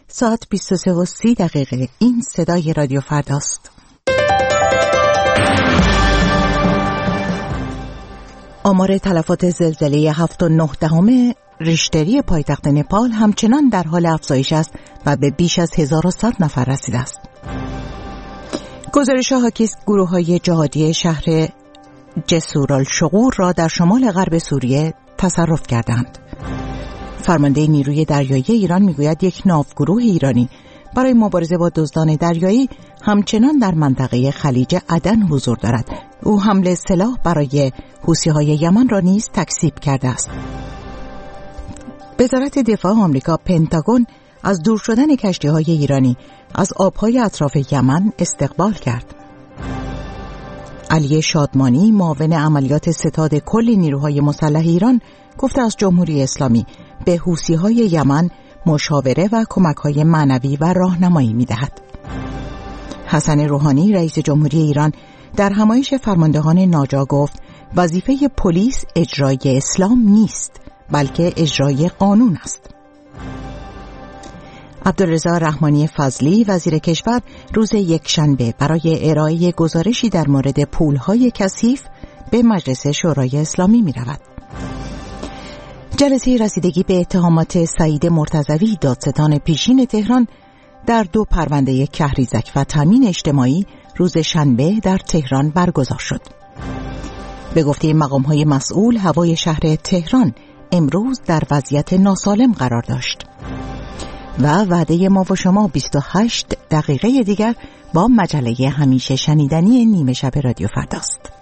ساعت 23:30. این صدای رادیو فرداست. آمار تلفات زلزله 7.9 ریشتری پایتخت نپال همچنان در حال افزایش است و به بیش از 1100 نفر رسیده است. گزارش حاکی است گروه‌های جهادی شهر جسورالشغور را در شمال غرب سوریه تصرف کردند. فرمانده نیروی دریایی ایران میگوید یک ناوگروه ایرانی برای مبارزه با دزدان دریایی همچنان در منطقه خلیج عدن حضور دارد. او حمل سلاح برای حوثی‌های یمن را نیز تکذیب کرده است. وزارت دفاع آمریکا پنتاگون از دور شدن کشتی‌های ایرانی از آب‌های اطراف یمن استقبال کرد. علی شادمانی معاون عملیات ستاد کل نیروهای مسلح ایران گفته از جمهوری اسلامی به حوثی‌های یمن مشاوره و کمک‌های معنوی و راهنمایی می‌دهد. حسن روحانی رئیس جمهوری ایران در همایش فرماندهان ناجا گفت وظیفه پلیس اجرای اسلام نیست بلکه اجرای قانون است. عبدالرضا رحمانی فضلی وزیر کشور روز یکشنبه برای ارائه گزارشی در مورد پول‌های کثیف به مجلس شورای اسلامی می‌رود. جلسه رسیدگی به اتهامات سعید مرتضوی دادستان پیشین تهران در 2 پرونده کهریزک و تامین اجتماعی روز شنبه در تهران برگزار شد. به گفته مقام‌های مسئول هوای شهر تهران امروز در وضعیت ناسالم قرار داشت. و وعده ما و شما 28 دقیقه دیگر با مجله همیشه شنیدنی نیمه شب رادیو فرداست.